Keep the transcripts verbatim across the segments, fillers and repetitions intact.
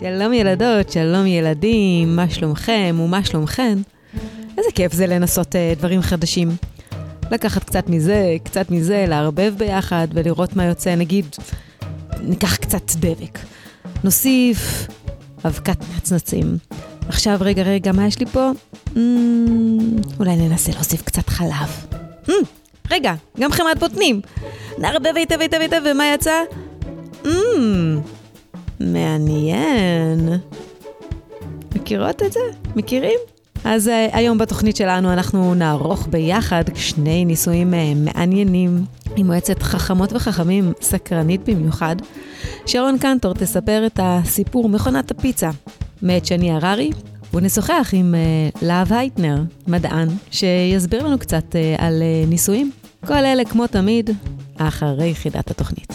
שלום ילדות, שלום ילדים, מה שלומכם ומה שלומכן? איזה כיף זה לנסות uh, דברים חדשים. לקחת קצת מזה, קצת מזה, לערבב ביחד ולראות מה יוצא. נגיד, ניקח קצת דבק. נוסיף אבקת נצנצים. עכשיו, רגע, רגע, מה יש לי פה? Mm, אולי ננסה להוסיף קצת חלב. Mm, רגע, גם חמת בוטנים. נערבב היטב היטב היטב, ומה יצא? Mm, מעניין. מכירות את זה? מכירים? אז uh, היום בתוכנית שלנו אנחנו נערוך ביחד שני ניסויים uh, מעניינים עם מועצת חכמות וחכמים סקרנית במיוחד. שרון קנטור תספר את הסיפור מכונת הפיצה מאת שני הררי, ונשוחח עם uh, להב הייטנר, מדען, שיסביר לנו קצת uh, על uh, ניסויים. כל אלה כמו תמיד אחרי חידת התוכנית.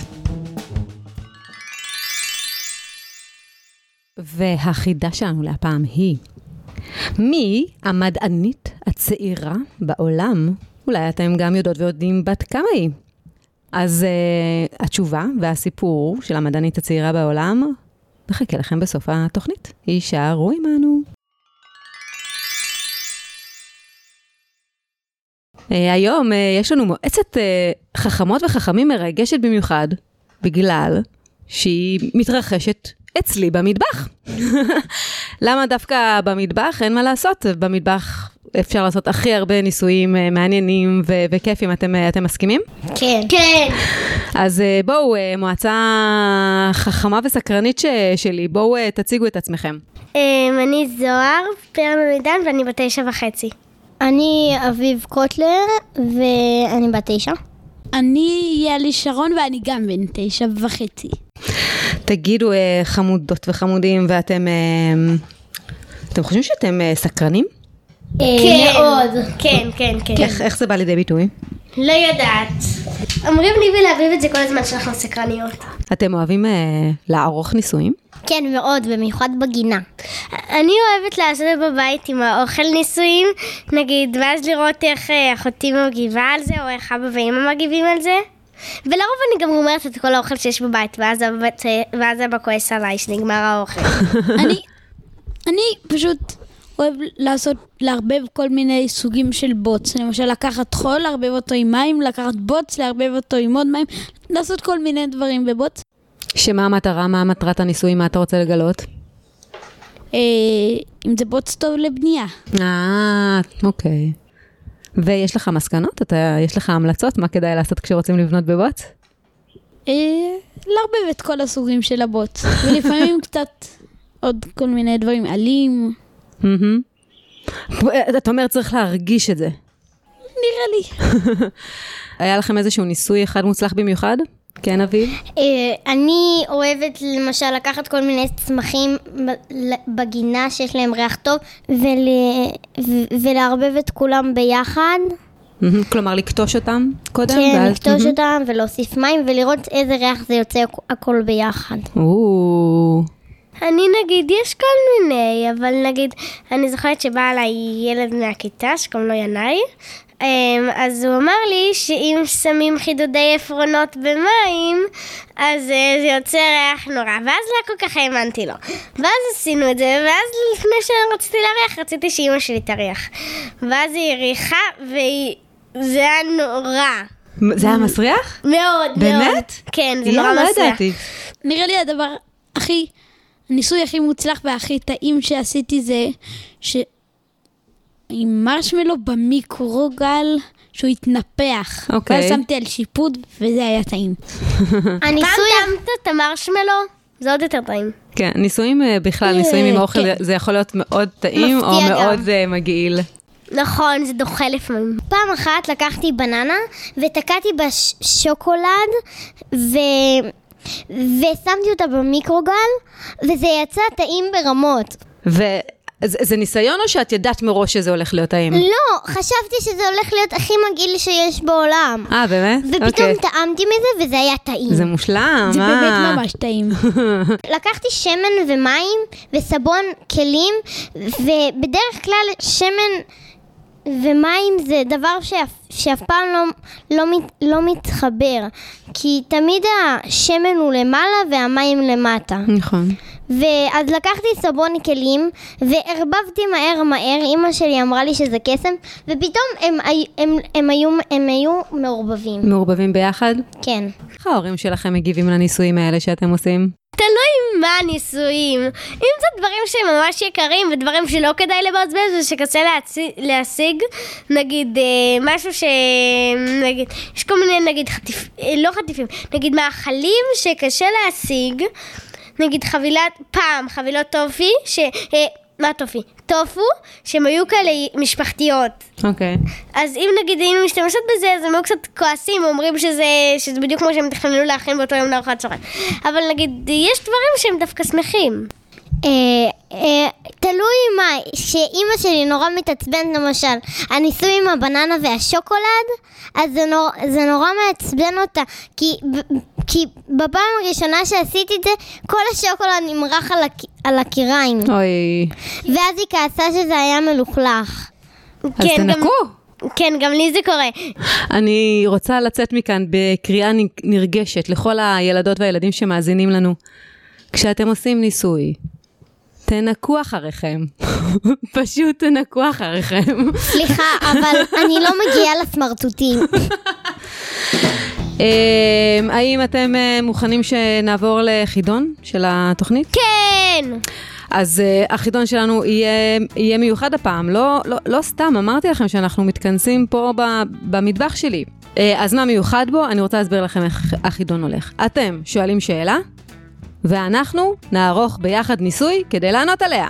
והחידה שלנו להפעם היא, מי המדענית הצעירה בעולם? אולי אתם גם יודעות ויודעים בת כמה היא. אז uh, התשובה והסיפור של המדענית הצעירה בעולם, נחכה לכם בסוף התוכנית. יישארו עמנו. Uh, היום uh, יש לנו מועצת uh, חכמות וחכמים מרגשת במיוחד, בגלל שהיא מתרחשת אצלי במטבח. למה דווקא במטבח? אין מה לעשות. במטבח אפשר לעשות הכי הרבה ניסויים מעניינים ו- וכיפים. אתם, אתם מסכימים? כן. כן. אז בואו, מועצה חכמה וסקרנית ש- שלי, בואו תציגו את עצמכם. אני זוהר פרנוידן ואני בת תשע וחצי. אני אביב קוטלר ואני בת תשע. אני יאלי שרון ואני גם בן תשע וחצי. תגידו, חמודות וחמודים, ואתם אתם חושבים שאתם סקרנים? כן, מאוד. כן, כן, כן. איך זה בא לידי ביטוי? לא יודעת. אומרים לי ולהביב את זה כל הזמן שאנחנו סקרניות. אתם אוהבים לערוך ניסויים? כן, מאוד, במיוחד בגינה. אני אוהבת לעשות בבית עם האוכל ניסויים, נגיד, ואז לראות איך אחותי מגיבה על זה, או איך אבא ואמא מגיבים על זה. ולרוב אני גם אומרת את כל האוכל שיש בבית, ואז אבא, ואז אבא כועס עליי שנגמר האוכל. אני, אני פשוט אוהב לעשות, לערבב כל מיני סוגים של בוץ. למשל, לקחת חול, לערבב אותו עם מים, לקחת בוץ, לערבב אותו עם עוד מים, לעשות כל מיני דברים בבוץ. שמה המטרה, מה המטרת הניסויים, מה אתה רוצה לגלות? אה, אם זה בוץ טוב לבנייה. אה, אוקיי. ויש לך מסקנות? אתה, יש לך המלצות? מה כדאי לעשות כשרוצים לבנות בבוץ? אה, לערבב את כל הסוגים של הבוץ. ולפעמים קצת עוד כל מיני דברים, עלים. אתה אומר, צריך להרגיש את זה. נראה לי. היה לכם איזשהו ניסוי אחד מוצלח במיוחד? כן, אביב? אני אוהבת למשל לקחת כל מיני צמחים בגינה שיש להם ריח טוב ולערבב את כולם ביחד. כלומר, לקטוש אותם קודם? כן, לקטוש אותם ולהוסיף מים ולראות איזה ריח זה יוצא הכל ביחד. אני נגיד, יש כל מיני, אבל נגיד, אני זוכרת שבא עליי ילד מהכיתה שקוראים לו ינאי, אז הוא אמר לי שאם שמים חידודי עפרונות במים, אז זה יוצא ריח נורא, ואז לא כל כך האמנתי לו. ואז עשינו את זה, ואז לפני שרציתי להריח, רציתי שאמא שלי תריח. ואז היא הריחה, וזה היה נורא. זה היה מסריח? מאוד, מאוד. באמת? כן, זה נורא מסריח. נראה לי הדבר הכי, הניסוי הכי מוצלח והכי טעים שעשיתי זה ש... עם מרשמלו במיקרוגל שהוא התנפח. אוקיי. ואז שמתי על שיפוד וזה היה טעים. הניסוי... פעם טעמת את המרשמלו? זה עוד יותר טעים. כן, ניסויים בכלל, ניסויים עם האוכל, זה יכול להיות מאוד טעים או מאוד מגעיל. נכון, זה דוחה לפעמים. פעם אחת לקחתי בננה ותקעתי בשוקולד ו... ושמתי אותה במיקרוגל וזה יצא טעים ברמות. ו... זה, זה ניסיון או שאת ידעת מראש שזה הולך להיות טעים? לא, חשבתי שזה הולך להיות הכי מגעיל שיש בעולם. אה, באמת? ופתאום אוקיי. טעמתי מזה וזה היה טעים. זה מושלם. זה באמת ממש טעים. לקחתי שמן ומים וסבון כלים, ובדרך כלל שמן ומים זה דבר שאף, שאף פעם לא, לא, מת, לא מתחבר, כי תמיד השמן הוא למעלה והמים למטה. נכון. ואז לקחתי סבון כלים, והרבבתי מהר מהר, אמא שלי אמרה לי שזה קסם, ופתאום הם, הם, הם, הם, היו, הם היו מעורבבים. מעורבבים ביחד? כן. איך ההורים שלכם מגיבים לניסויים האלה שאתם עושים? תלוי מה הניסויים. אם זה דברים שהם ממש יקרים ודברים שלא כדאי לבזבז ושקשה להציג, להשיג, נגיד אה, משהו ש... נגיד, יש כל מיני נגיד חטיפ... אה, לא חטיפים, נגיד מאכלים שקשה להשיג, נגיד חבילת, פעם חבילות טופי, ש... אה, מה טופי? טופו, שהם היו כאלה משפחתיות. אוקיי. Okay. אז אם נגיד היינו משתמשות בזה, אז הם היו קצת כועסים, אומרים שזה, שזה בדיוק כמו שהם תכננו להכין באותו יום לארוחת צהריים. אבל נגיד, יש דברים שהם דווקא שמחים. תלוי מה, שאימא שלי נורא מתעצבנת למשל, הניסוי עם הבננה והשוקולד, אז זה נורא מעצבן אותה, כי בפעם הראשונה שעשיתי את זה, כל השוקולד נמרח על הקיריים. אוי. ואז היא כעסה שזה היה מלוכלך. אז תנקו. כן, גם לי זה קורה. אני רוצה לצאת מכאן בקריאה נרגשת לכל הילדות והילדים שמאזינים לנו. כשאתם עושים ניסוי, תנקו אחריכם. פשוט תנקו אחריכם. סליחה, אבל אני לא מגיעה לסמרטוטים. האם אתם מוכנים שנעבור לחידון של התוכנית? כן! אז uh, החידון שלנו יהיה, יהיה מיוחד הפעם, לא, לא, לא סתם, אמרתי לכם שאנחנו מתכנסים פה ב, במטבח שלי. Uh, אז מה מיוחד בו? אני רוצה להסביר לכם איך החידון הולך. אתם שואלים שאלה, ואנחנו נערוך ביחד ניסוי כדי לענות עליה.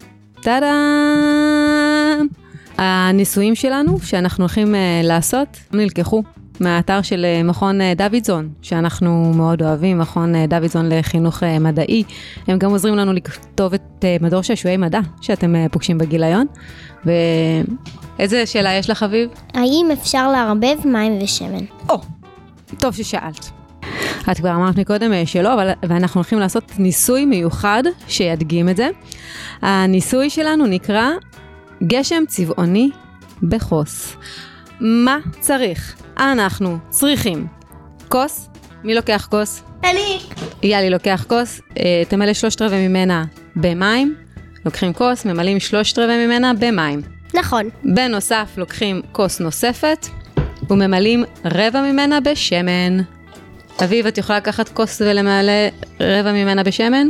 טאדאם! הניסויים שלנו שאנחנו הולכים uh, לעשות נלקחו מהאתר של מכון דוידזון, שאנחנו מאוד אוהבים, מכון דוידזון לחינוך מדעי. הם גם עוזרים לנו לכתוב את מדור שעשועי מדע, שאתם פוגשים בגיליון. ואיזה שאלה יש לך, אביב? האם אפשר לערבב מים ושמן? או, טוב ששאלת. את כבר אמרת מקודם שלא, אבל ואנחנו הולכים לעשות ניסוי מיוחד שידגים את זה. הניסוי שלנו נקרא גשם צבעוני בחוס. מה צריך? אנחנו צריכים כוס. מי לוקח כוס? אני. יאלי לוקח כוס. תמלא שלושת רבעי ממנה במים. לוקחים כוס, ממלאים שלושת רבעי ממנה במים. נכון. בנוסף לוקחים כוס נוספת וממלאים רבע ממנה בשמן. אביב, את יכולה לקחת כוס ולמלא רבע ממנה בשמן?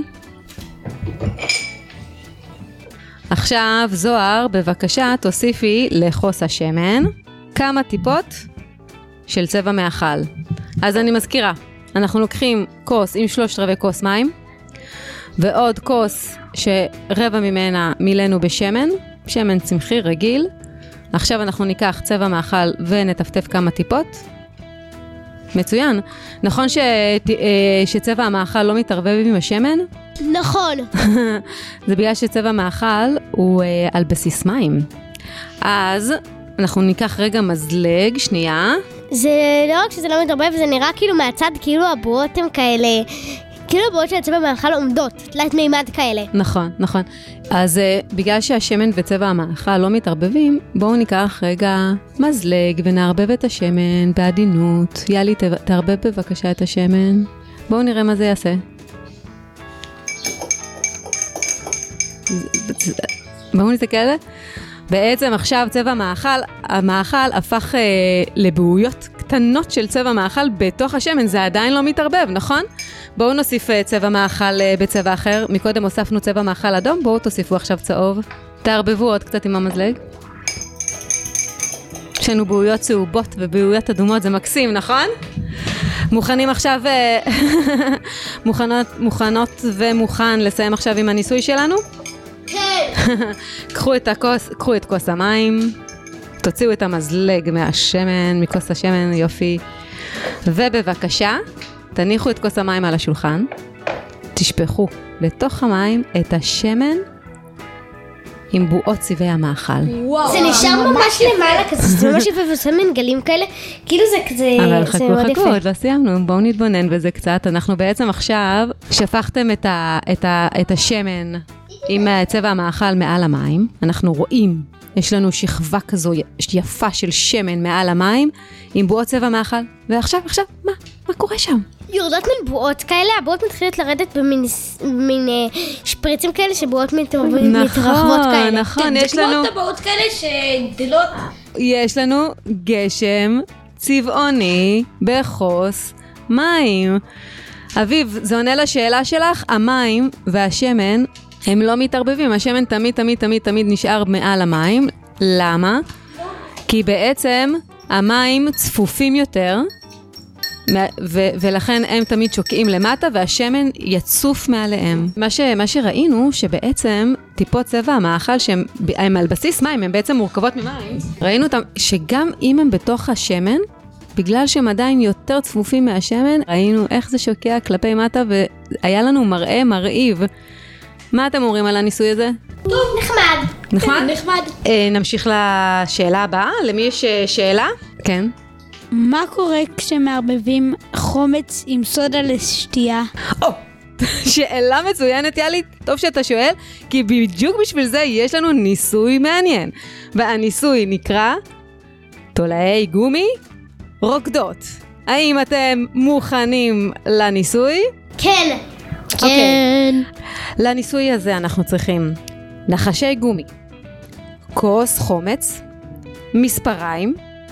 עכשיו, זוהר, בבקשה, תוסיפי לכוס השמן כמה טיפות של צבע מאכל. אז אני מזכירה, אנחנו לוקחים כוס עם שלושת רבעי כוס מים, ועוד כוס שרבע ממנה מילאנו בשמן, שמן צמחי רגיל. עכשיו אנחנו ניקח צבע מאכל ונטפטף כמה טיפות. מצוין. נכון ש... שצבע המאכל לא מתערבב עם השמן? נכון. זה בגלל שצבע מאכל הוא על בסיס מים. אז אנחנו ניקח רגע מזלג, שנייה. זה לא רק שזה לא מתערבב, זה נראה כאילו מהצד, כאילו הבועות הם כאלה, כאילו הבועות של הצבע מאכל עומדות, תלת מימד כאלה. נכון, נכון. אז uh, בגלל שהשמן וצבע המאכל לא מתערבבים, בואו ניקח רגע מזלג ונערבב את השמן בעדינות. יאלי, תערבב בבקשה את השמן. בואו נראה מה זה יעשה. בואו נסתכל על זה. בעצם עכשיו צבע מאכל, המאכל הפך אה, לבעויות קטנות של צבע מאכל בתוך השמן, זה עדיין לא מתערבב, נכון? בואו נוסיף אה, צבע מאכל אה, בצבע אחר, מקודם הוספנו צבע מאכל אדום, בואו תוסיפו עכשיו צהוב, תערבבו עוד קצת עם המזלג. יש לנו בעויות צהובות ובעויות אדומות, זה מקסים, נכון? מוכנים עכשיו, אה, מוכנות, מוכנות ומוכן לסיים עכשיו עם הניסוי שלנו? כן. קחו את הכוס, קחו את כוס המים, תוציאו את המזלג מהשמן, מכוס השמן, יופי. ובבקשה, תניחו את כוס המים על השולחן, תשפכו לתוך המים את השמן עם בועות צבעי המאכל. וואו. זה נשאר ממש למעלה כזה, זה ממש יפה ועושה מנגלים כאלה, כאילו זה כזה, אבל זה מאוד חכו, יפה. חכו, עוד לא סיימנו, בואו נתבונן בזה קצת. אנחנו בעצם עכשיו שפכתם את, ה, את, ה, את השמן עם צבע המאכל מעל המים. אנחנו רואים, יש לנו שכבה כזו יפה של שמן מעל המים, עם בועות צבע מאכל. ועכשיו, עכשיו, מה? מה קורה שם? יורדות מין בועות כאלה, הבועות מתחילות לרדת במין מין, אה, שפריצים כאלה שבועות מתרחבות כאלה. נכון, נכון, יש לנו... זה כמו טבעות כאלה שגדלות. יש לנו גשם צבעוני בחוס מים. אביב, זה עונה לשאלה שלך, המים והשמן הם לא מתערבבים, השמן תמיד תמיד תמיד תמיד נשאר מעל המים. למה? כי בעצם המים צפופים יותר, ו- ולכן הם תמיד שוקעים למטה והשמן יצוף מעליהם. מה, ש- מה שראינו שבעצם טיפות צבע המאכל שהם הם על בסיס מים, הם בעצם מורכבות ממים. ראינו אותם שגם אם הם בתוך השמן, בגלל שהם עדיין יותר צפופים מהשמן, ראינו איך זה שוקע כלפי מטה והיה לנו מראה מרהיב. מה אתם אומרים על הניסוי הזה? טוב, נחמד. נחמד? נחמד. אה, נמשיך לשאלה הבאה. למי יש שאלה? כן. מה קורה כשמערבבים חומץ עם סודה לשתייה? או, שאלה מצוינת, יאלי, טוב שאתה שואל, כי בדיוק בשביל זה יש לנו ניסוי מעניין. והניסוי נקרא תולעי גומי רוקדות. האם אתם מוכנים לניסוי? כן. כן. לניסוי הזה אנחנו צריכים נחשי גומי, כוס חומץ, מספריים,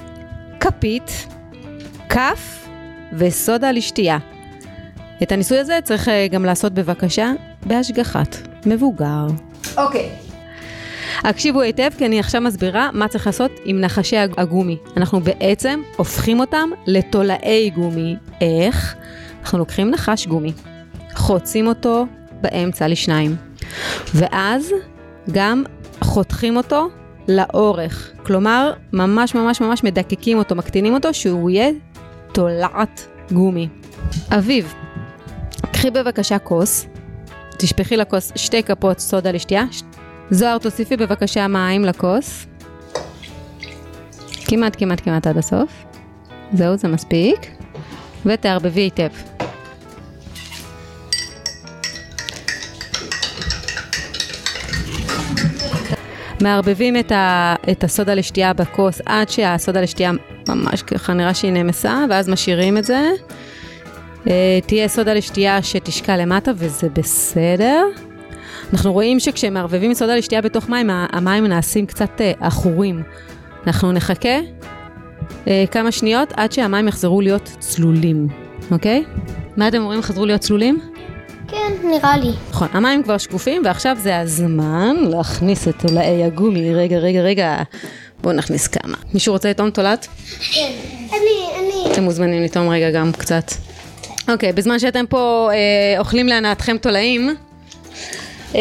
כפית, כף וסודה לשתייה. את הניסוי הזה צריך גם לעשות בבקשה בהשגחת מבוגר. אוקיי. הקשיבו היטב כי אני עכשיו מסבירה מה צריך לעשות עם נחשי הגומי. אנחנו בעצם הופכים אותם לתולעי גומי. איך? אנחנו לוקחים נחש גומי, חוצים אותו באמצע לשניים, ואז גם חותכים אותו לאורך, כלומר ממש ממש ממש מדקקים אותו, מקטינים אותו שהוא יהיה תולעת גומי. אביב, קחי בבקשה כוס, תשפכי לכוס שתי כפות סודה לשתייה. זוהר, תוסיפי בבקשה מים לכוס, כמעט כמעט כמעט עד הסוף. זהו, זה מספיק, ותערבבי היטב. מערבבים את, ה, את הסודה לשתייה בכוס עד שהסודה לשתייה ממש ככה נראה שהיא נמסה, ואז משאירים את זה. אה, תהיה סודה לשתייה שתשקע למטה וזה בסדר. אנחנו רואים שכשמערבבים סודה לשתייה בתוך מים, המים נעשים קצת אה, אחורים. אנחנו נחכה אה, כמה שניות עד שהמים יחזרו להיות צלולים, אוקיי? מה אתם אומרים, חזרו להיות צלולים? כן, נראה לי. נכון, המים כבר שקופים, ועכשיו זה הזמן להכניס את תולעי הגומי. רגע, רגע, רגע. בואו נכניס כמה. מישהו רוצה לטום תולעת? כן. אני, אני. אתם מוזמנים לטום רגע גם קצת. אוקיי, בזמן שאתם פה אה, אוכלים להנאתכם תולעים, אה,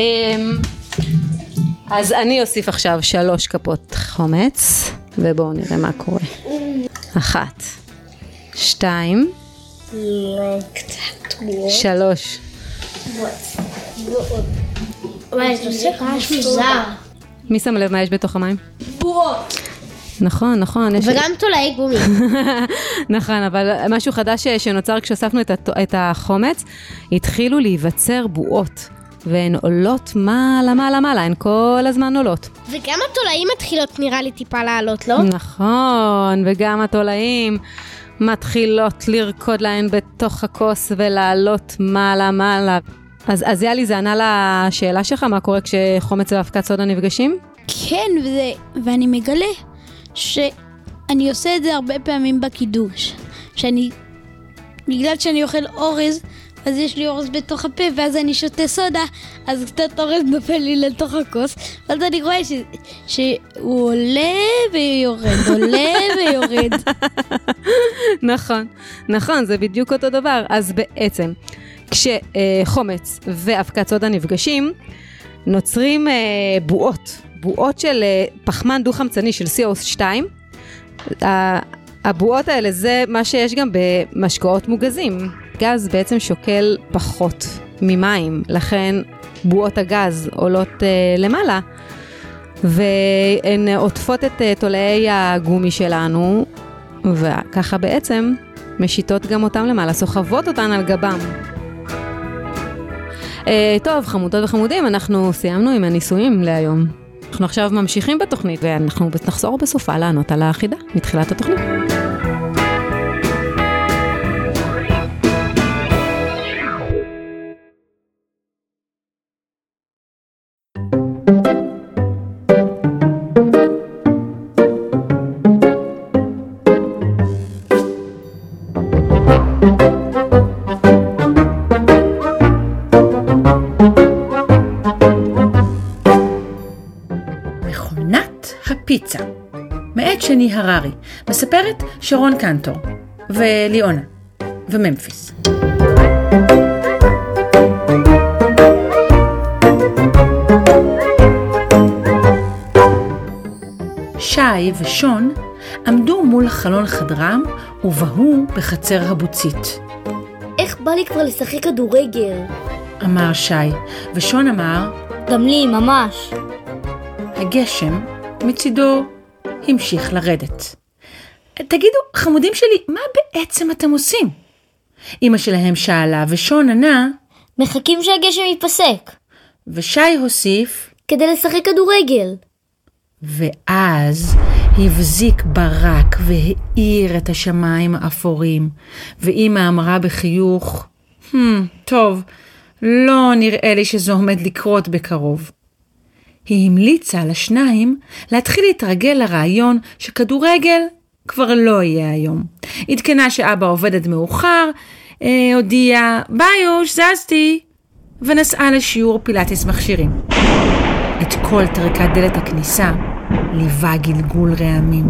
אז אני אוסיף עכשיו שלוש כפות חומץ, ובואו נראה מה קורה. אחת, שתיים, קצת שלוש. וואי, זה עושה רעש מוזר. מי שם לב מה יש בתוך המים? בועות. נכון, נכון. יש... וגם תולעי גומי. נכון, אבל משהו חדש שנוצר כשאספנו את, הת... את החומץ, התחילו להיווצר בועות, והן עולות מעלה, מעלה, מעלה, הן כל הזמן עולות. וגם התולעים מתחילות נראה לי טיפה לעלות, לא? נכון, וגם התולעים מתחילות לרקוד להן בתוך הכוס ולעלות מעלה, מעלה. אז, אז יאלי, זה ענה לשאלה שלך, מה קורה כשחומץ ואבקת סודה נפגשים? כן, וזה, ואני מגלה שאני עושה את זה הרבה פעמים בקידוש. שאני, בגלל שאני אוכל אורז, אז יש לי אורז בתוך הפה, ואז אני שותה סודה, אז קצת אורז נופל לי לתוך הכוס, ואז אני רואה ש, שהוא עולה ויורד, עולה ויורד. נכון, נכון, זה בדיוק אותו דבר. אז בעצם, כשחומץ ואבקת סודה נפגשים, נוצרים בועות, בועות של פחמן דו-חמצני של סי או שתיים. הבועות האלה זה מה שיש גם במשקאות מוגזים. גז בעצם שוקל פחות ממים, לכן בועות הגז עולות uh, למעלה, והן עוטפות את uh, תולעי הגומי שלנו, וככה בעצם משיטות גם אותם למעלה, סוחבות אותן על גבם. Uh, טוב, חמודות וחמודים, אנחנו סיימנו עם הניסויים להיום. אנחנו עכשיו ממשיכים בתוכנית, ואנחנו נחזור בסופה לענות על החידה מתחילת התוכנית. פיצה, מאת שני הררי, מספרת שרון קנטור וליאונה וממפיס. שי ושון עמדו מול חלון חדרם ובהו בחצר הבוצית. איך בא לי כבר לשחק כדורגל? אמר שי, ושון אמר, גם לי, ממש. הגשם מצידו המשיך לרדת. תגידו, חמודים שלי, מה בעצם אתם עושים? אמא שלהם שאלה, ושון ענה, מחכים שהגשם ייפסק. ושי הוסיף, כדי לשחק כדורגל. ואז הבזיק ברק והאיר את השמיים האפורים, ואמא אמרה בחיוך, hmm, טוב, לא נראה לי שזה עומד לקרות בקרוב. היא המליצה לשניים להתחיל להתרגל לרעיון שכדורגל כבר לא יהיה היום. התקנה שאבא עובד עד מאוחר, אה, הודיעה, ביוש, זזתי, ונסעה לשיעור פילאטיס מכשירים. את כל טריקת דלת הכניסה ליווה גלגול רעמים.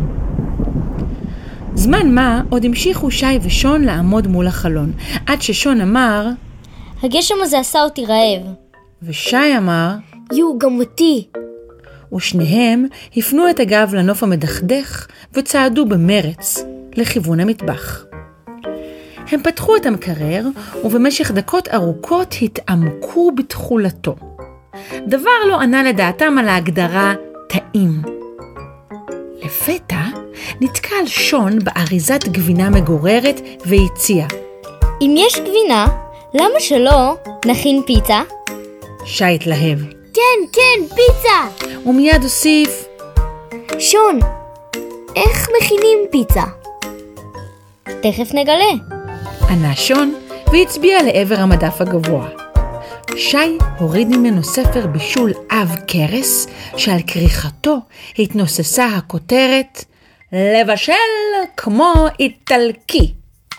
זמן מה עוד המשיכו שי ושון לעמוד מול החלון, עד ששון אמר, הגשם הזה עשה אותי רעב. ושי אמר, יו, גם אותי. ושניהם הפנו את הגב לנוף המדכדך וצעדו במרץ לכיוון המטבח. הם פתחו את המקרר ובמשך דקות ארוכות התעמקו בתחולתו. דבר לא ענה לדעתם על ההגדרה טעים. לפתע נתקל שון באריזת גבינה מגוררת והציע, אם יש גבינה, למה שלא נכין פיצה? שי התלהב. כן, כן, פיצה! ומיד הוסיף, שון, איך מכינים פיצה? תכף נגלה. ענה שון והצביע לעבר המדף הגבוה. שי הוריד ממנו ספר בישול אב קרס, שעל כריכתו התנוססה הכותרת, לבשל כמו איטלקי.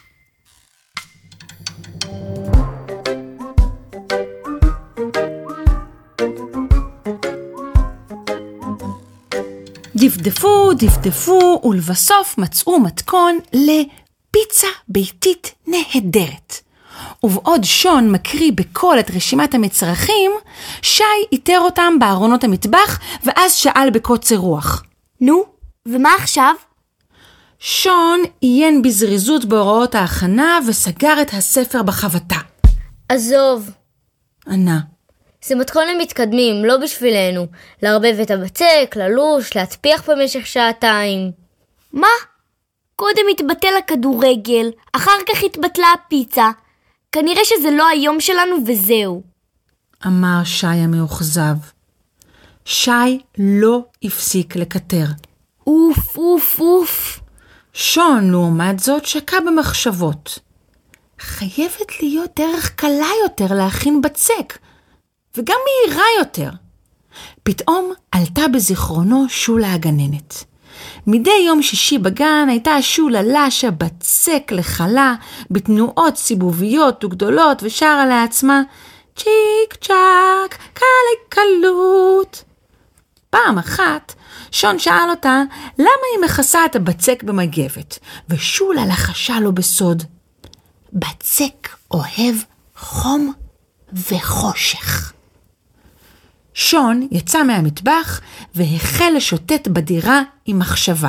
דפדפו, דפדפו, ולבסוף מצאו מתכון לפיצה ביתית נהדרת. ובעוד שון מקריא בכל את רשימת המצרכים, שי איתר אותם בארונות המטבח, ואז שאל בקוצר רוח. נו, ומה עכשיו? שון עיין בזריזות בהוראות ההכנה, וסגר את הספר בחבטה. עזוב. ענה. זה מתכון למתקדמים, לא בשבילנו. לערבב את הבצק, ללוש, להטפיח במשך שעתיים. מה? קודם התבטל הכדורגל, אחר כך התבטלה הפיצה. כנראה שזה לא היום שלנו וזהו. אמר שי המאוכזב. שי לא הפסיק לקטר. אוף, אוף, אוף. שון, לעומת זאת, שקע במחשבות. חייבת להיות דרך קלה יותר להכין בצק, וגם מהירה יותר. פתאום עלתה בזיכרונו שולה הגננת. מדי יום שישי בגן הייתה שולה לשה בצק לחלה, בתנועות סיבוביות וגדולות, ושרה לעצמה, צ'יק צ'ק, קלי קלות. פעם אחת, שון שאל אותה, למה היא מכסה את הבצק במגבת, ושולה לחשה לו בסוד, בצק אוהב חום וחושך. שון יצא מהמטבח והחל לשוטט בדירה עם מחשבה.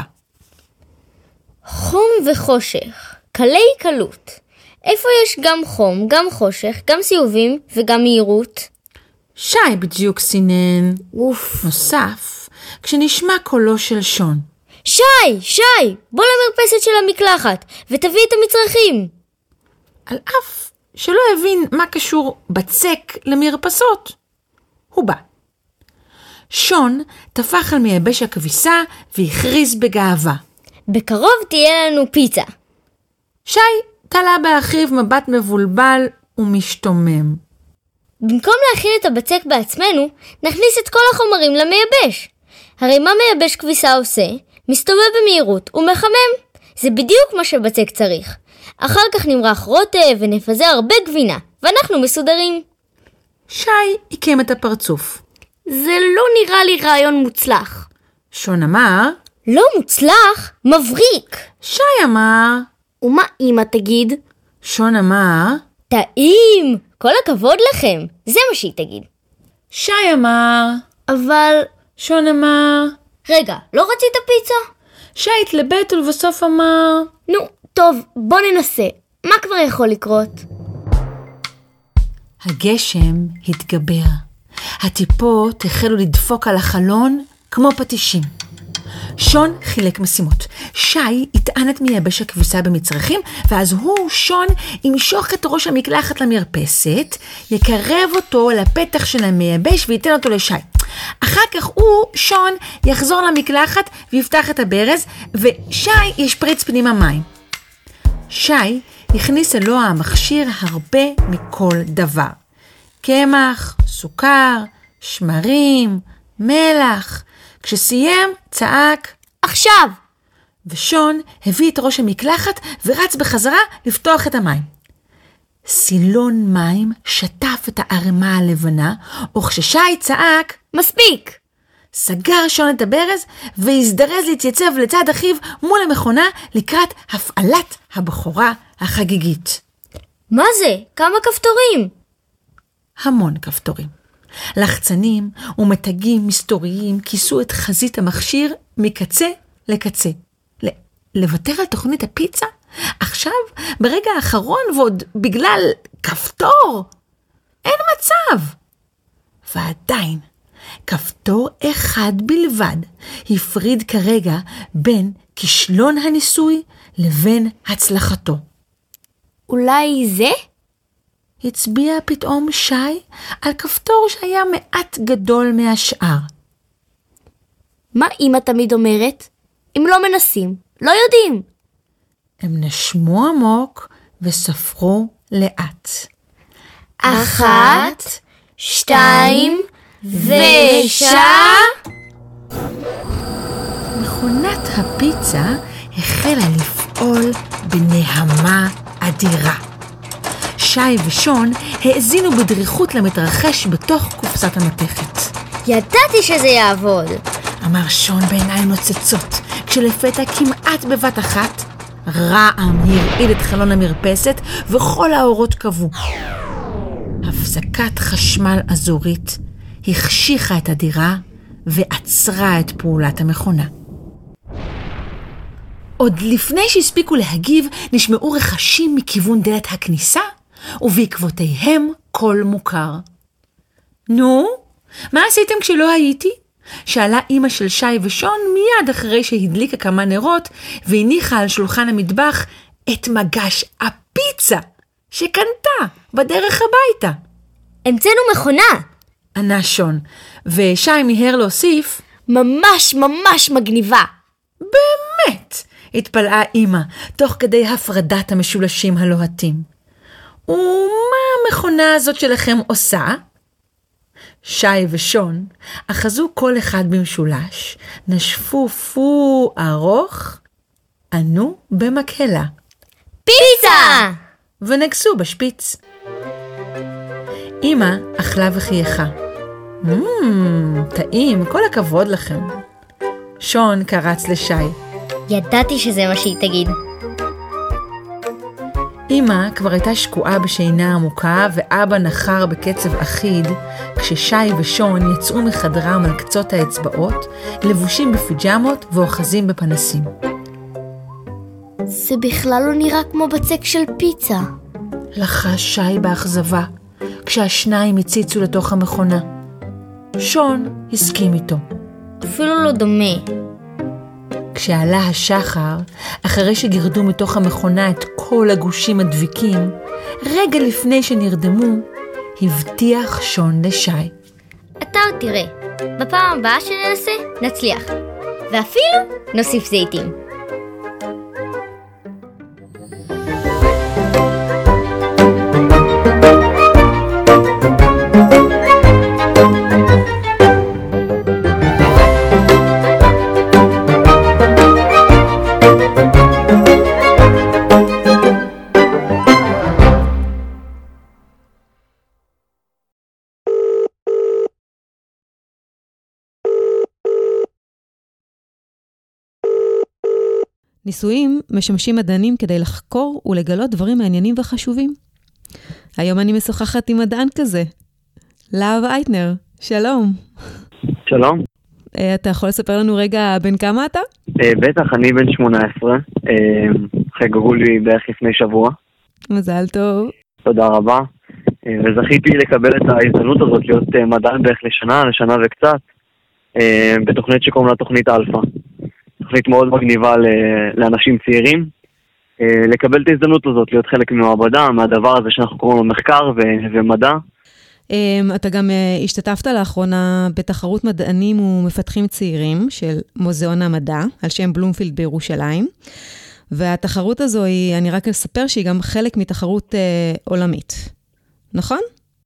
חום וחושך, קלי קלות. איפה יש גם חום, גם חושך, גם סיובים וגם מהירות? שי בדיוק סינן. אוף. נוסף, כשנשמע קולו של שון. שי, שי, בוא למרפסת של המקלחת ותביא את המצרכים. על אף שלא הבין מה קשור בצק למרפסות, הוא בא. שון טפח על מייבש הכביסה והכריז בגאווה. בקרוב תהיה לנו פיצה. שי תלה באחיו מבט מבולבל ומשתומם. במקום להכין את הבצק בעצמנו, נכניס את כל החומרים למייבש. הרי מה מייבש כביסה עושה? מסתובב במהירות ומחמם. זה בדיוק מה שבצק צריך. אחר כך נמרח רוטב ונפזר הרבה גבינה, ואנחנו מסודרים. שי עיקם את הפרצוף. זה לא נראה לי רעיון מוצלח. שון אמר, לא מוצלח, מבריק. שי אמר, ומה אמא תגיד? שון אמר, טעים, כל הכבוד לכם, זה מה שהיא תגיד. שי אמר, אבל... שון אמר, רגע, לא רצית פיצה? שי התלבט ולבסוף אמר, נו, טוב, בוא ננסה. מה כבר יכול לקרות? הגשם התגבר. הטיפות החלו לדפוק על החלון כמו פטישים. שון חילק משימות. שי יטען את מייבש הכביסה במצרכים, ואז הוא, שון, ימשוך את ראש המקלחת למרפסת, יקרב אותו לפתח של המייבש וייתן אותו לשי. אחר כך הוא, שון, יחזור למקלחת ויפתח את הברז, ושי ישפריץ פנימה מים. שי הכניס אלו המכשיר הרבה מכל דבר. קמח, סוכר, שמרים, מלח. כשסיים, צעק, עכשיו! ושון הביא את ראש המקלחת ורץ בחזרה לפתוח את המים. סילון מים שטף את הערימה הלבנה, וכששי צעק, מספיק! סגר שון את הברז והזדרז להתייצב לצד אחיו מול המכונה לקראת הפעלת הבכורה החגיגית. מה זה? כמה כפתורים? המון כפתורים. לחצנים ומתגים מסתוריים כיסו את חזית המכשיר מקצה לקצה. לוותר על תוכנית הפיצה? עכשיו, ברגע האחרון ועוד בגלל כפתור? אין מצב. ועדיין, כפתור אחד בלבד הפריד כרגע בין כישלון הניסוי לבין הצלחתו. אולי זה? הצביע פתאום שי על כפתור שהיה מעט גדול מהשאר. מה אמא תמיד אומרת? אם לא מנסים, לא יודעים. הם נשמו עמוק וספרו לאט. אחת, שתיים, ושה... מכונת הפיצה החלה לפעול בנהמה אדירה. שי ושון האזינו בדריכות למתרחש בתוך קופסת המתכת. ידעתי שזה יעבוד, אמר שון בעיניים נוצצות, כשלפתע כמעט בבת אחת רעם הרעיד את חלון המרפסת וכל האורות קבעו. הפסקת חשמל אזורית החשיכה את הדירה ועצרה את פעולת המכונה. עוד לפני שהספיקו להגיב נשמעו רכשים מכיוון דלת הכניסה, ובעקבותיהם קול מוכר. נו, מה עשיתם כשלא הייתי? שאלה אמא של שי ושון מיד אחרי שהדליקה כמה נרות והניחה על שולחן המטבח את מגש הפיצה שקנתה בדרך הביתה. המצאנו מכונה, ענה שון, ושי מיהר להוסיף, ממש ממש מגניבה. באמת, התפלאה אמא, תוך כדי הפרדת המשולשים הלוהטים. ומה המכונה הזאת שלכם עושה? שי ושון אחזו כל אחד במשולש, נשפו פו ארוך, ענו במקהלה. פיצה! ונגסו בשפיץ. אמא אכלה וחייכה. מmm, טעים, כל הכבוד לכם. שון קרץ לשי. ידעתי שזה מה שהיא תגיד. אמא כבר הייתה שקועה בשינה עמוקה, ואבא נחר בקצב אחיד, כששי ושון יצאו מחדרם על קצות האצבעות, לבושים בפיג'מות ואוחזים בפנסים. זה בכלל לא נראה כמו בצק של פיצה. לחש שי באכזבה, כשהשניים הציצו לתוך המכונה. שון הסכים איתו. אפילו לא דומה. כשעלה השחר, אחרי שגירדו מתוך המכונה את כל הגושים הדביקים, רגע לפני שנרדמו, הבטיח שון לשי. אתה עוד תראה, בפעם הבאה שננסה, נצליח. ואפילו נוסיף זיתים. ניסויים משמשים מדענים כדי לחקור ולגלות דברים מעניינים וחשובים. היום אני משוחחת עם מדען כזה. להב אייטנר, שלום. שלום. אתה יכול לספר לנו רגע בין כמה אתה? בטח, אני בן שמונה עשרה. חגגו לי בערך לפני שבוע. מזל טוב. תודה רבה. וזכיתי לקבל את ההזדמנות הזאת להיות מדען בערך לשנה, לשנה וקצת, בתוכנית שקוראים לה תוכנית אלפא. תוכנית מאוד מגניבה לאנשים צעירים. לקבל את ההזדמנות הזאת, להיות חלק ממעבדה, מהדבר הזה שאנחנו קוראים לו מחקר ומדע. אתה גם השתתפת לאחרונה בתחרות מדענים ומפתחים צעירים של מוזיאון המדע, על שם בלומפילד בירושלים. והתחרות הזו היא, אני רק אספר שהיא גם חלק מתחרות אה, עולמית. נכון?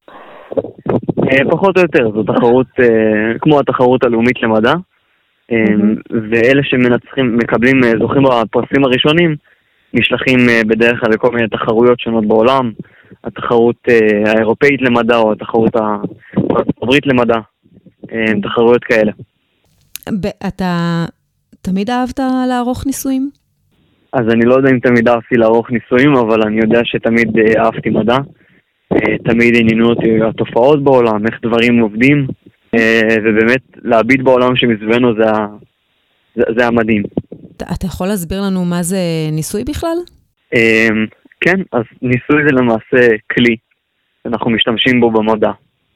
פחות או יותר, זו תחרות אה, כמו התחרות הלאומית למדע. אה, mm-hmm. ואלה שמנצחים, מקבלים, זוכים בפרסים הראשונים, נשלחים אה, בדרך כלל לכל מיני תחרויות שונות בעולם. התחרות אה, האירופאית למדע או התחרות הברית למדע. אה, תחרויות כאלה. אתה תמיד אהבת לערוך ניסויים? אז אני לא יודע אם תמיד אהבתי לערוך ניסויים, אבל אני יודע שתמיד אהבתי מדע. תמיד עניינו אותי התופעות בעולם, איך דברים עובדים, ובאמת להביט בעולם שמסביבנו זה, זה, זה המדהים. אתה, אתה יכול להסביר לנו מה זה ניסוי בכלל? כן, אז ניסוי זה למעשה כלי, אנחנו משתמשים בו במדע,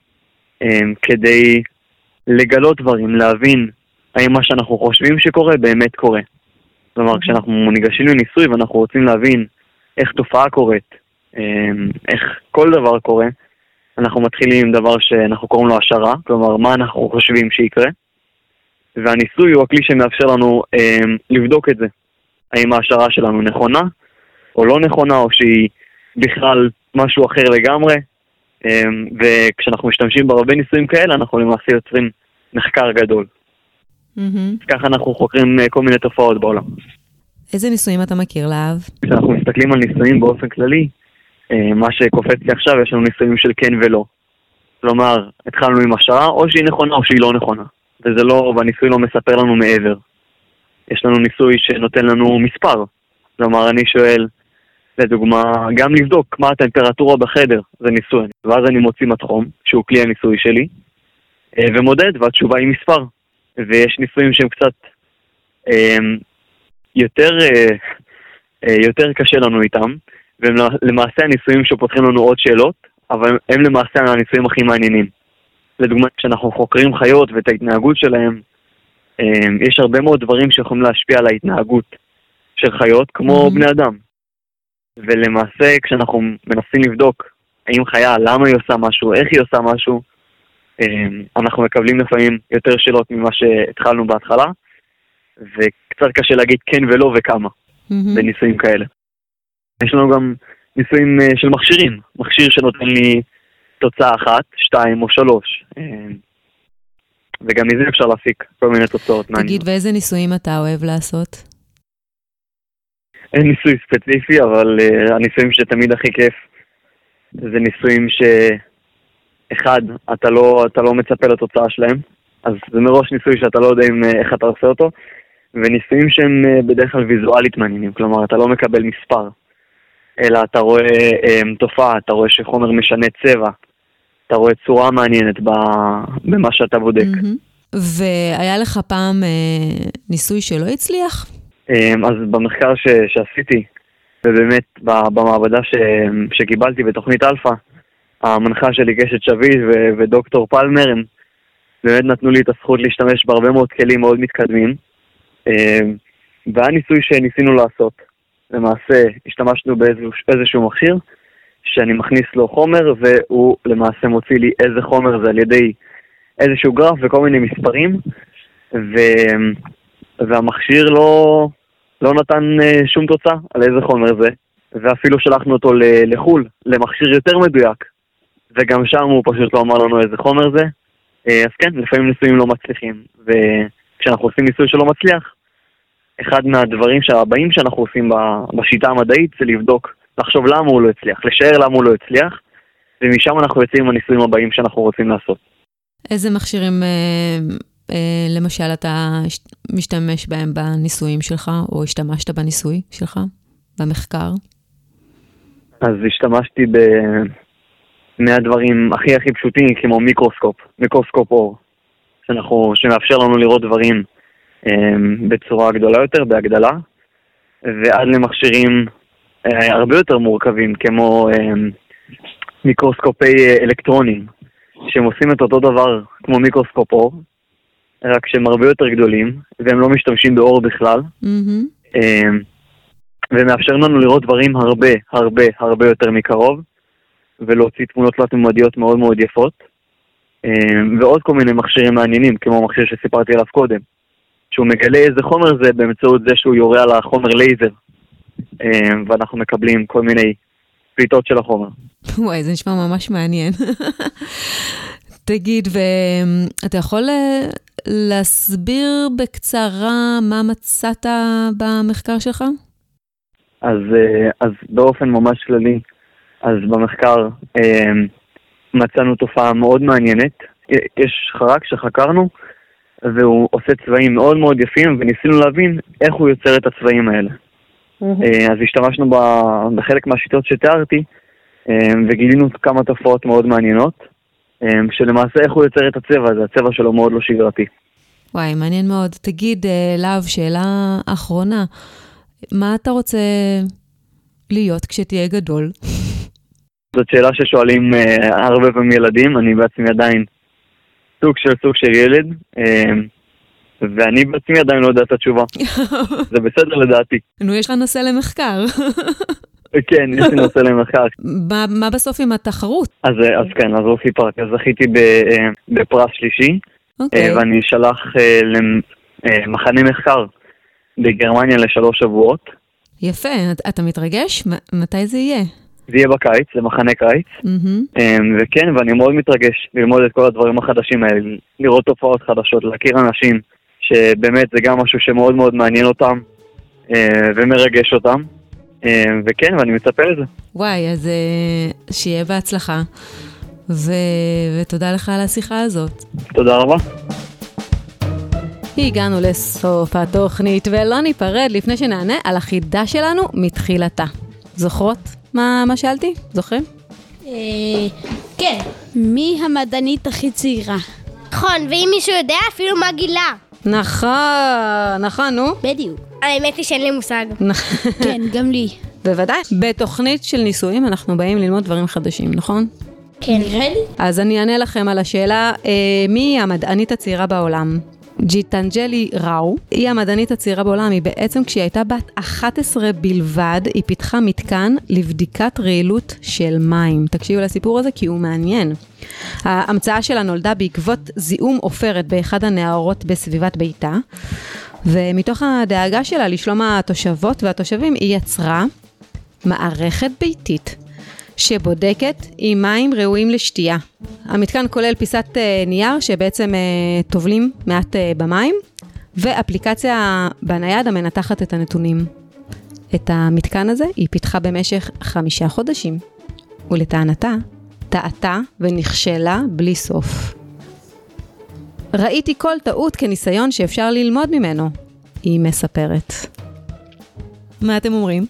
כדי לגלות דברים, להבין האם מה שאנחנו חושבים שקורה באמת קורה. כלומר, כשאנחנו ניגשים לניסוי ואנחנו רוצים להבין איך תופעה קורית, איך כל דבר קורה, אנחנו מתחילים עם דבר שאנחנו קוראים לו השערה, כלומר, מה אנחנו חושבים שיקרה, והניסוי הוא הכלי שמאפשר לנו לבדוק את זה. האם ההשערה שלנו נכונה, או לא נכונה, או שהיא בכלל משהו אחר לגמרי, וכשאנחנו משתמשים בהרבה ניסויים כאלה, אנחנו למעשה יוצרים מחקר גדול. Mm-hmm. ככה אנחנו חוקרים כל מיני תופעות בעולם. איזה ניסויים אתה מכיר, להב? כשאנחנו מסתכלים על ניסויים באופן כללי, מה שקופץ לי עכשיו, יש לנו ניסויים של כן ולא. כלומר, התחלנו עם השערה, או שהיא נכונה או שהיא לא נכונה. וזה לא, והניסוי לא מספר לנו מעבר. יש לנו ניסוי שנותן לנו מספר. כלומר, אני שואל, לדוגמה, גם לבדוק מה הטמפרטורה בחדר, זה ניסוי. ואז אני מוציא מתחום, שהוא כלי הניסוי שלי, ומודד, והתשובה היא מספר. ויש ניסויים שהם קצת אה, יותר, אה, אה, יותר קשה לנו איתם, והם למעשה הניסויים שפותחים לנו עוד שאלות, אבל הם למעשה הניסויים הכי מעניינים. לדוגמה, כשאנחנו חוקרים חיות ואת ההתנהגות שלהם, אה, יש הרבה מאוד דברים שיכולים להשפיע על ההתנהגות של חיות, כמו mm-hmm. בני אדם. ולמעשה, כשאנחנו מנסים לבדוק האם חיה, למה היא עושה משהו, איך היא עושה משהו, אנחנו מקבלים לפעמים יותר שאלות ממה שהתחלנו בהתחלה, וקצת קשה להגיד כן ולא וכמה mm-hmm. בניסויים כאלה. יש לנו גם ניסויים של מכשירים, מכשיר שנותן לי תוצאה אחת, שתיים או שלוש, וגם מזה אפשר להפיק כל מיני תוצאות מעניינות. תגיד, ואיזה ניסויים אתה אוהב לעשות? אין ניסוי ספציפי, אבל הניסויים שתמיד הכי כיף זה ניסויים ש... אחד, אתה לא, אתה לא מצפה לתוצאה שלהם, אז זה מראש ניסוי שאתה לא יודע עם, איך אתה עושה אותו, וניסויים שהם בדרך כלל ויזואלית מעניינים, כלומר, אתה לא מקבל מספר, אלא אתה רואה um, תופעה, אתה רואה שחומר משנה צבע, אתה רואה צורה מעניינת במה שאתה בודק. Mm-hmm. והיה לך פעם uh, ניסוי שלא הצליח? Um, אז במחקר ש, שעשיתי, ובאמת במעבדה ש, שקיבלתי בתוכנית אלפא, המנחה שלי קשת שביט ו- ודוקטור פלמר, הם באמת נתנו לי את הזכות להשתמש בהרבה מאוד כלים מאוד מתקדמים. והיה ניסוי שניסינו לעשות. למעשה, השתמשנו באיזשהו מכשיר, שאני מכניס לו חומר, והוא למעשה מוציא לי איזה חומר זה על ידי איזשהו גרף וכל מיני מספרים, ו- והמכשיר לא, לא נתן שום תוצאה על איזה חומר זה, ואפילו שלחנו אותו לחול, למכשיר יותר מדויק. וגם שם הוא פשוט לא אמר לנו איזה חומר זה. אז כן, לפעמים ניסויים לא מצליחים. וכשאנחנו עושים ניסוי שלא מצליח, אחד מהדברים הבאים שאנחנו עושים בשיטה המדעית זה לבדוק, לחשוב למה הוא לא הצליח, לשער למה הוא לא הצליח, ומשם אנחנו יוצאים עם הניסויים הבאים שאנחנו רוצים לעשות. איזה מכשירים אה, למשל, אתה משתמש בהם בניסויים שלך, או השתמשת בניסוי שלך, במחקר? אז השתמשתי במאה דברים הכי הכי פשוטים, כמו מיקרוסקופ, מיקרוסקופ אור, שאנחנו, שמאפשר לנו לראות דברים אה, בצורה גדולה יותר, בהגדלה, ועד למכשירים אה, הרבה יותר מורכבים, כמו אה, מיקרוסקופי אלקטרונים, שהם עושים את אותו דבר כמו מיקרוסקופ אור, רק שהם הרבה יותר גדולים, והם לא משתמשים באור בכלל, mm-hmm. ומאפשר לנו לראות דברים הרבה, הרבה, הרבה יותר מקרוב, ולהוציא תמונות תלת-ממדיות מאוד מאוד יפות, ועוד כל מיני מכשירים מעניינים, כמו המכשיר שסיפרתי עליו קודם, שהוא מגלה איזה חומר זה באמצעות זה שהוא יורה על החומר לייזר, ואנחנו מקבלים כל מיני פליטות של החומר. וואי, זה נשמע ממש מעניין. תגיד, ואתה יכול להסביר בקצרה מה מצאת במחקר שלך? אז, אז באופן ממש כללי, אז במחקר מצאנו תופעה מאוד מעניינת. יש חרק שחקרנו, והוא עושה צבעים מאוד מאוד יפים, וניסינו להבין איך הוא יוצר את הצבעים האלה. אז השתמשנו בחלק מהשיטות שתיארתי, וגילינו כמה תופעות מאוד מעניינות, שלמעשה איך הוא יוצר את הצבע הזה, הצבע שלו מאוד לא שגרתי. וואי, מעניין מאוד. תגיד, לאב, שאלה אחרונה, מה אתה רוצה להיות כשתהיה גדול? זאת שאלה ששואלים הרבה פעמים ילדים, אני בעצמי עדיין סוג של סוג של ילד, ואני בעצמי עדיין לא יודע את התשובה. זה בסדר לדעתי. נו, יש לך נושא למחקר. כן, יש לי נושא למחקר. מה, מה בסוף עם התחרות? אז, אז כן, אז לא סיפרתי. אז זכיתי בפרס שלישי, okay. ואני שלח למחנה מחקר בגרמניה לשלוש שבועות. יפה, אתה מתרגש? מתי זה יהיה? זה יהיה בקיץ, זה מחנה קיץ. Mm-hmm. וכן, ואני מאוד מתרגש ללמוד את כל הדברים החדשים האלה, לראות תופעות חדשות, להכיר אנשים שבאמת זה גם משהו שמאוד מאוד מעניין אותם ומרגש אותם. וכן, ואני מצפה לזה. וואי, אז שיהיה בהצלחה, ו... ותודה לך על השיחה הזאת. תודה רבה. הגענו לסוף התוכנית, ולא ניפרד לפני שנענה על החידה שלנו מתחילתה. זוכרות מה, מה שאלתי? זוכרים? כן. מי המדענית הכי צעירה? נכון, ואם מישהו יודע, אפילו מה גילה. נכון, נכון, נו. בדיוק. האמת היא שאין לי מושג. כן, גם לי. בוודאי. בתוכנית של ניסויים אנחנו באים ללמוד דברים חדשים, נכון? כן. נראה לי. אז אני אענה לכם על השאלה, אה, מי המדענית הצעירה בעולם? ג'יטנג'לי ראו, היא המדענית הצעירה בעולם, היא בעצם כשהיא הייתה בת אחת עשרה בלבד, היא פיתחה מתקן לבדיקת רעילות של מים. תקשיבו לסיפור הזה כי הוא מעניין. ההמצאה שלה נולדה בעקבות זיהום עופרת באחד הנהרות בסביבת ביתה, ומתוך הדאגה שלה לשלום התושבות והתושבים, היא יצרה מערכת ביתית שבודקת עם מים ראויים לשתייה. המתקן כולל פיסת נייר שבעצם טובלים מעט במים, ואפליקציה בנייד המנתחת את הנתונים. את המתקן הזה היא פיתחה במשך חמישה חודשים, ולטענתה, טעתה ונכשלה בלי סוף. ראיתי כל טעות כניסיון שאפשר ללמוד ממנו, היא מספרת. מה אתם אומרים?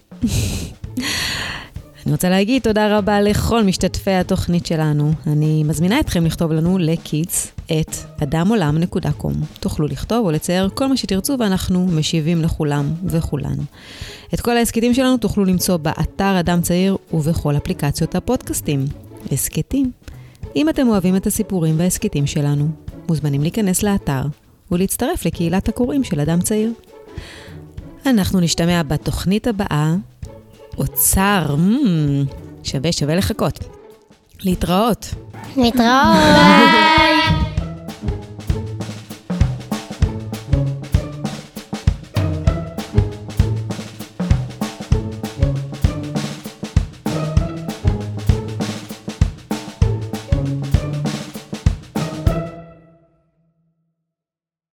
אני רוצה להגיד תודה רבה לכל משתתפי התוכנית שלנו. אני מזמינה אתכם לכתוב לנו לקידס את אדם עולם נקודה קום. תוכלו לכתוב או לצייר כל מה שתרצו ואנחנו משיבים לכולם וכולן. את כל ההסקטים שלנו תוכלו למצוא באתר אדם צעיר ובכל אפליקציות הפודקאסטים. הסקטים. אם אתם אוהבים את הסיפורים וההסקטים שלנו, מוזמנים להיכנס לאתר ולהצטרף לקהילת הקוראים של אדם צעיר. אנחנו נשתמע בתוכנית הבאה. אוצר, שווה שווה לחכות. להתראות. להתראות. ביי.